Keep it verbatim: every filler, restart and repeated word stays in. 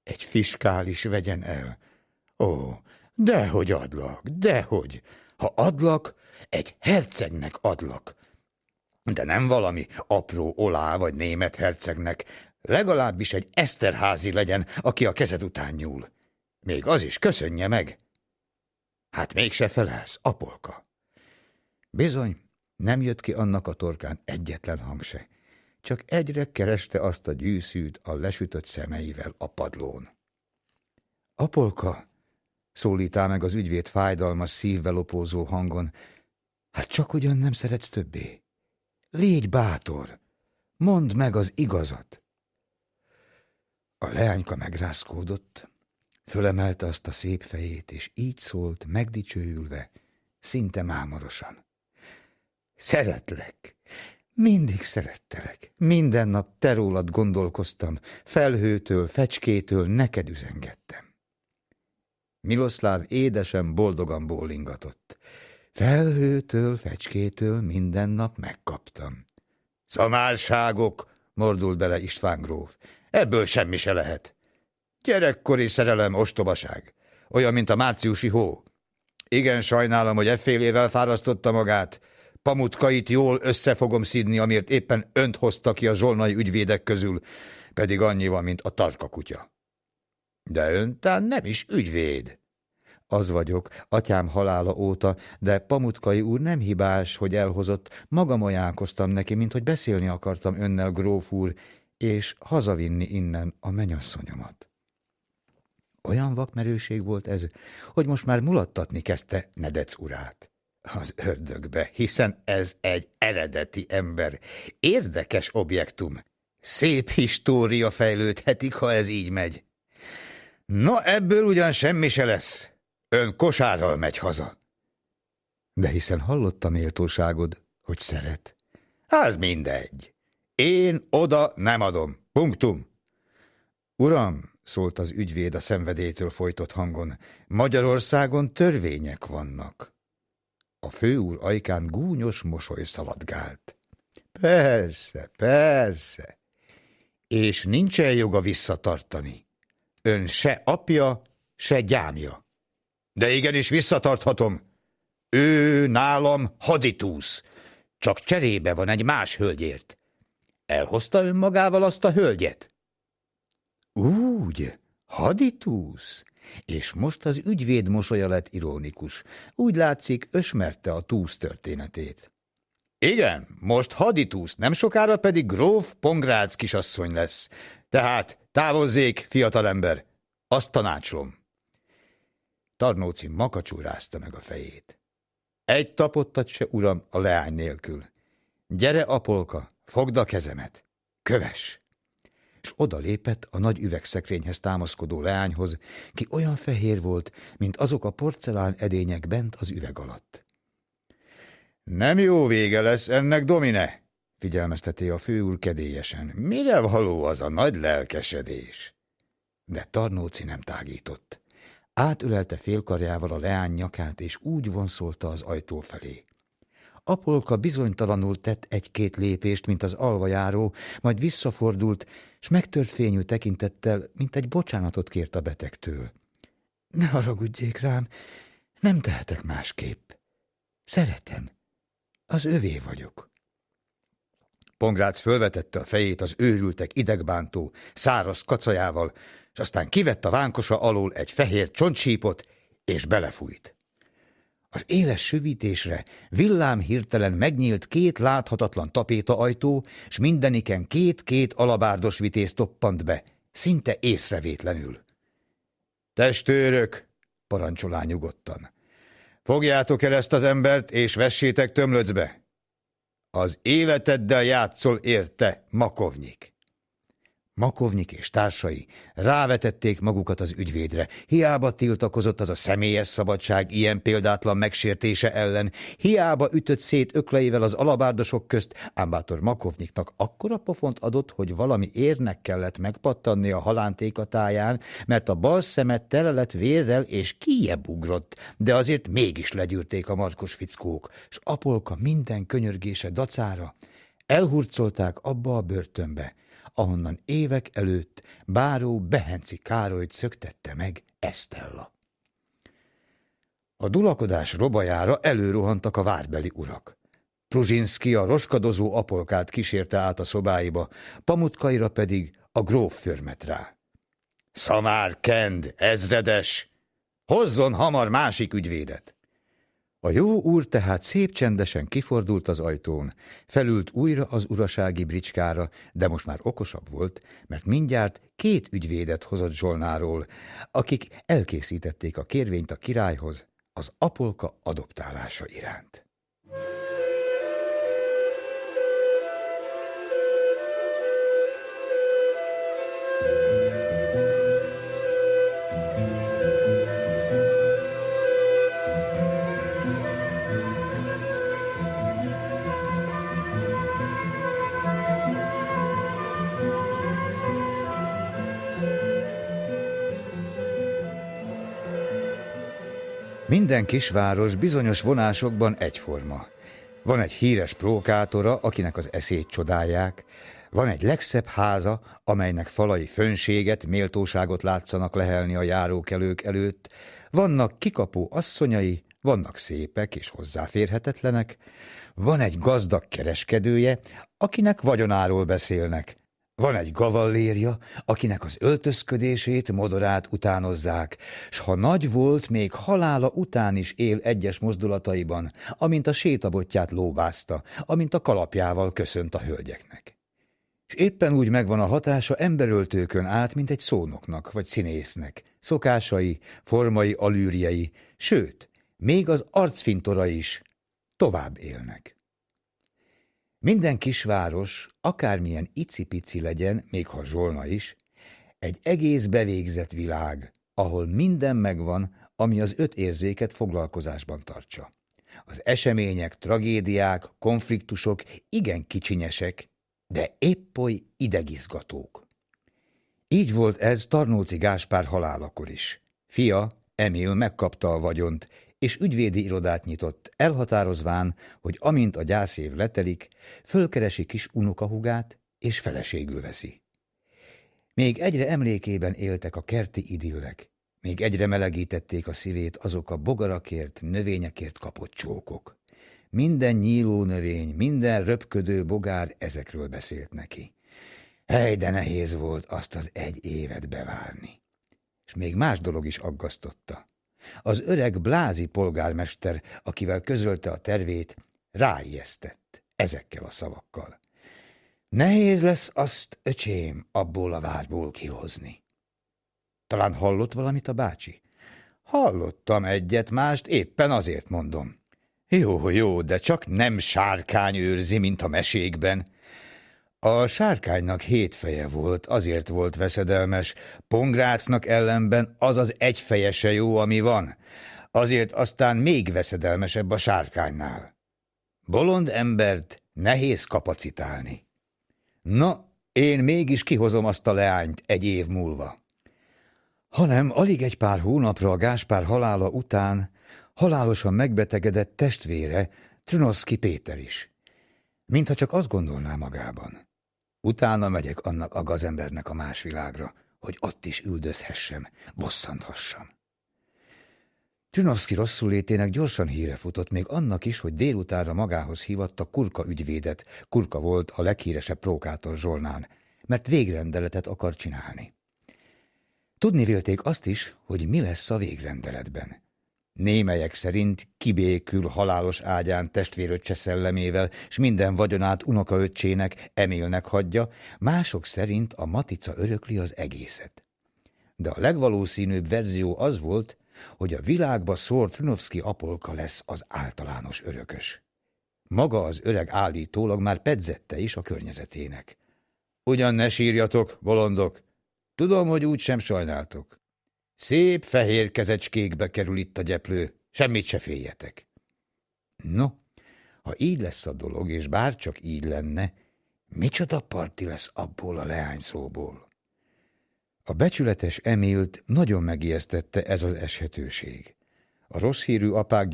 Egy fiskális vegyen el. Ó, dehogy adlak, dehogy. Ha adlak, egy hercegnek adlak. De nem valami apró olá vagy német hercegnek, legalábbis egy Eszterházy legyen, aki a kezed után nyúl. Még az is köszönje meg. Hát mégse felelsz, Apolka. Bizony, nem jött ki annak a torkán egyetlen hang se. Csak egyre kereste azt a gyűszűt a lesütött szemeivel a padlón. Apolka, szólítál meg az ügyvéd fájdalmas, szívbelopózó hangon, hát csak ugyan nem szeretsz többé. Légy bátor, mondd meg az igazat. A leányka megrázkódott, fölemelte azt a szép fejét, és így szólt, megdicsőülve, szinte mámorosan. Szeretlek, mindig szerettelek, minden nap te rólad gondolkoztam, felhőtől, fecskétől neked üzengettem. Miloszláv édesen, boldogan bólingatott. Felhőtől, fecskétől minden nap megkaptam. Szamárságok, mordult bele István gróf. Ebből semmi se lehet. Gyerekkori szerelem, ostobaság. Olyan, mint a márciusi hó. Igen, sajnálom, hogy effélével fárasztotta magát. Pamutkait jól össze fogom szidni, amiért éppen önt hozta ki a zsolnai ügyvédek közül, pedig annyi van, mint a tarkakutya. De ön tán nem is ügyvéd. Az vagyok, atyám halála óta, de Pamutkai úr nem hibás, hogy elhozott. Magam ajánlkoztam neki, mint hogy beszélni akartam önnel, gróf úr, és hazavinni innen a mennyasszonyomat. Olyan vakmerőség volt ez, hogy most már mulattatni kezdte Nedec urát. Az ördögbe, hiszen ez egy eredeti ember. Érdekes objektum. Szép história fejlődhetik, ha ez így megy. Na, ebből ugyan semmi se lesz. Ön kosárral megy haza. De hiszen hallotta méltóságod, hogy szeret. Az mindegy. Én oda nem adom. Punktum. Uram, szólt az ügyvéd a szenvedélytől folytott hangon, Magyarországon törvények vannak. A főúr ajkán gúnyos mosoly szaladgált. Persze, persze. És nincsen joga visszatartani. Ön se apja, se gyámja. De igenis visszatarthatom. Ő nálam haditúsz. Csak cserébe van egy más hölgyért. Elhozta ön magával azt a hölgyet? Úgy, haditúsz. És most az ügyvéd mosolya lett ironikus. Úgy látszik, ösmerte a túsz történetét. Igen, most haditúsz, nem sokára pedig gróf Pongrácz kisasszony lesz. Tehát távozzék, fiatalember, azt tanácsolom. Tarnóci makacsul rázta meg a fejét. Egy tapottat se, uram, a leány nélkül. Gyere, Apolka, fogd a kezemet. Kövess! És odalépett a nagy üvegszekrényhez támaszkodó leányhoz, ki olyan fehér volt, mint azok a porcelán edények bent az üveg alatt. Nem jó vége lesz ennek, Domine, figyelmezteti a főúr kedélyesen. Mire való az a nagy lelkesedés? De Tarnóci nem tágított. Átülelte félkarjával a leány nyakát, és úgy vonszolta az ajtó felé. Apolka bizonytalanul tett egy-két lépést, mint az alvajáró, majd visszafordult, s megtört fényű tekintettel, mint egy bocsánatot kért a betegtől. Ne haragudjék rám, nem tehetek másképp. Szeretem, az övé vagyok. Pongrácz fölvetette a fejét az őrültek idegbántó, száraz kacajával, és aztán kivett a vánkosa alól egy fehér csontsípot, és belefújt. Az éles sövítésre villám hirtelen megnyílt két láthatatlan tapétaajtó, s mindeniken két-két alabárdos vitéz toppant be, szinte észrevétlenül. Testőrök, parancsolá nyugodtan, fogjátok el ezt az embert, és vessétek tömlöcbe. Az életeddel játszol érte, Makovnyik. Makovnyik és társai rávetették magukat az ügyvédre. Hiába tiltakozott az a személyes szabadság ilyen példátlan megsértése ellen, hiába ütött szét ökleivel az alabárdosok közt, ám bátor Makovnyiknak akkora pofont adott, hogy valami érnek kellett megpattanni a halántéka táján, mert a bal szeme tele lett vérrel és kijjebb ugrott, de azért mégis legyűrték a markos fickók, s Apolka minden könyörgése dacára elhurcolták abba a börtönbe, ahonnan évek előtt báró Behenci Károlyt szöktette meg Esztella. A dulakodás robajára előrohantak a várbeli urak. Pruzsinszky a roskadozó Apolkát kísérte át a szobáiba, Pamutkaira pedig a gróf förmet rá. Szamárkend, ezredes! Hozzon hamar másik ügyvédet! A jó úr tehát szép csendesen kifordult az ajtón, felült újra az urasági bricskára, de most már okosabb volt, mert mindjárt két ügyvédet hozott Zsolnáról, akik elkészítették a kérvényt a királyhoz az Apolka adoptálása iránt. Minden kisváros bizonyos vonásokban egyforma. Van egy híres prókátora, akinek az eszét csodálják, van egy legszebb háza, amelynek falai fönséget, méltóságot látszanak lehelni a járókelők előtt, vannak kikapó asszonyai, vannak szépek és hozzáférhetetlenek, van egy gazdag kereskedője, akinek vagyonáról beszélnek, van egy gavallérja, akinek az öltözködését, modorát utánozzák, s ha nagy volt, még halála után is él egyes mozdulataiban, amint a sétabotját lóbázta, amint a kalapjával köszönt a hölgyeknek. És éppen úgy megvan a hatása emberöltőkön át, mint egy szónoknak vagy színésznek, szokásai, formai alűrjei, sőt, még az arcfintora is tovább élnek. Minden kisváros, akármilyen icipici legyen, még ha Zsolna is, egy egész bevégzett világ, ahol minden megvan, ami az öt érzéket foglalkozásban tartsa. Az események, tragédiák, konfliktusok igen kicsinyesek, de épp oly idegizgatók. Így volt ez Tarnóci Gáspár halálakor is. Fia, Emil megkapta a vagyont, és ügyvédi irodát nyitott, elhatározván, hogy amint a gyászév letelik, fölkeresi kis unokahúgát, és feleségül veszi. Még egyre emlékében éltek a kerti idillek, még egyre melegítették a szívét azok a bogarakért, növényekért kapott csókok. Minden nyíló növény, minden röpködő bogár ezekről beszélt neki. Hely, de nehéz volt azt az egy évet bevárni. És még más dolog is aggasztotta. Az öreg Blázi polgármester, akivel közölte a tervét, ráijesztett ezekkel a szavakkal. Nehéz lesz azt, öcsém, abból a várból kihozni. Talán hallott valamit a bácsi? Hallottam egyet, mást, éppen azért mondom. Jó, jó, de csak nem sárkány őrzi, mint a mesékben. A sárkánynak hét feje volt, azért volt veszedelmes, Pongrácnak ellenben az az egy feje se jó, ami van, azért aztán még veszedelmesebb a sárkánynál. Bolond embert nehéz kapacitálni. Na, én mégis kihozom azt a leányt egy év múlva. Hanem alig egy pár hónapra a Gáspár halála után halálosan megbetegedett testvére, Trnovszky Péter is. Mintha csak azt gondolná magában. Utána megyek annak a gazembernek a más világra, hogy ott is üldözhessem, bosszanthassam. Trnovszky rosszullétének gyorsan híre futott, még annak is, hogy délutánra magához hívatta Kurka ügyvédet, Kurka volt a leghíresebb prókátor Zsolnán, mert végrendeletet akar csinálni. Tudni vélték azt is, hogy mi lesz a végrendeletben. Némelyek szerint kibékül halálos ágyán testvéröccse szellemével, s minden vagyonát unokaöccsének, Emilnek hagyja, mások szerint a Matica örökli az egészet. De a legvalószínűbb verzió az volt, hogy a világba szórt Trnovszky Apolka lesz az általános örökös. Maga az öreg állítólag már pedzette is a környezetének. Ugyan ne sírjatok, bolondok, tudom, hogy úgy sem sajnáltok. Szép fehér kezecskékbe kerül itt a gyeplő, semmit se féljetek. No, ha így lesz a dolog, és bárcsak így lenne, micsoda parti lesz abból a leányszóból. A becsületes Emilt nagyon megijesztette ez az eshetőség. A rossz hírű apák